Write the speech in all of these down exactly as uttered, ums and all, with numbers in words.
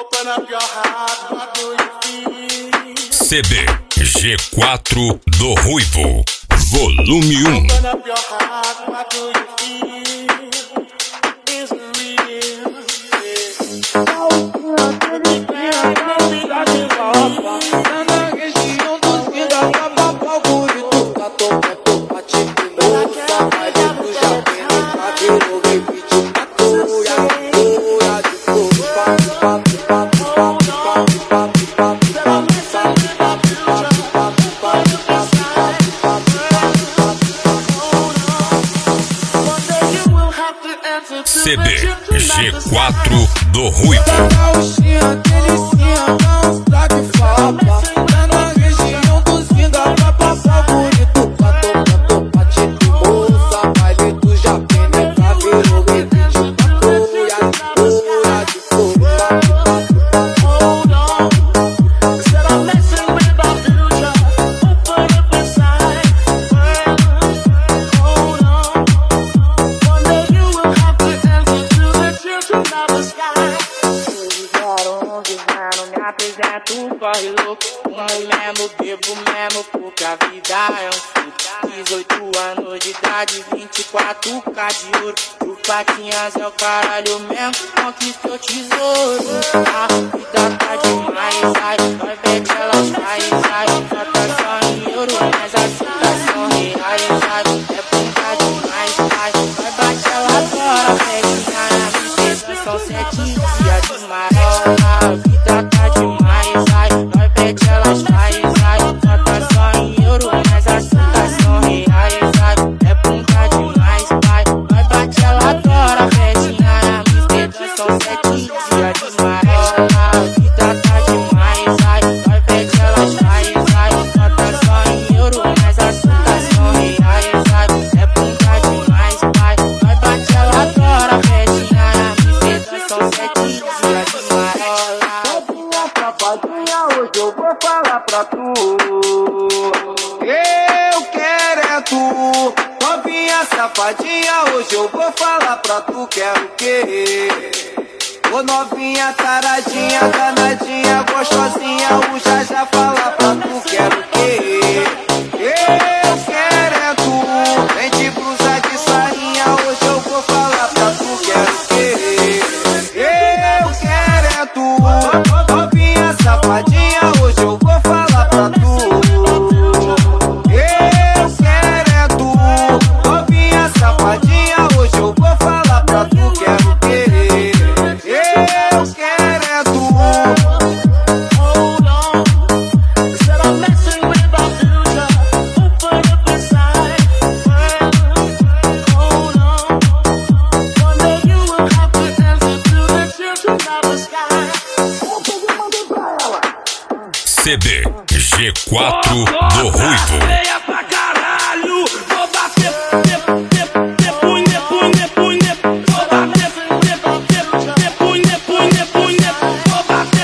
C D G quatro do Ruivo, volume um. C D G quatro do Ruivo. Tu corre louco, fumo mesmo, bebo mesmo, porque a vida é um suco. Dezoito anos de idade, vinte e quatro K de ouro. O Patinhas é o caralho mesmo, conquistou tesouro. A vida tá demais, ai, vai ver que elas vai, ai. Nota só em euro, mas as citas são reais, ai. É brincar demais, ai, vai bater ela agora, pede na minha são sete dias de marola. A vida tá demais. Hoje eu vou falar pra tu, eu quero é tu. Novinha safadinha, hoje eu vou falar pra tu, quero o quê? Ô novinha taradinha, danadinha, gostosinha, o já já fala pra tu, quero o quê? Eu quero é tu, vem de blusa de sainha, hoje eu vou falar pra tu, quero o quê? Eu quero é tu, novinha safadinha, hoje eu vou falar pra tu. Eu quero é tu, novinha safadinha, hoje eu vou falar pra tu, quero o quê? Eu quero é tu. C D G quatro do Ruivo. Veia pra caralho, vou bater, punha, punha, punha, vou bater, punha, punha, punha, vou bater,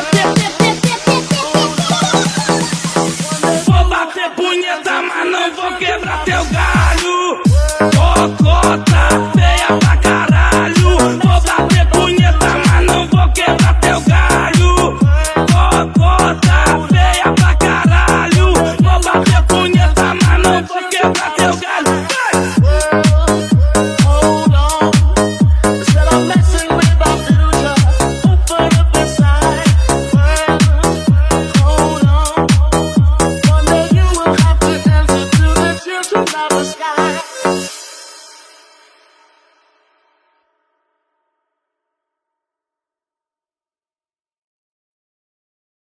vou bater punheta, mas não vou quebrar teu galho. Cocota, veia pra caralho, vou bater punheta, mas não vou quebrar teu galho. Cocota, veia pra caralho, vou bater punheta, mas não vou quebrar teu galho. Sky.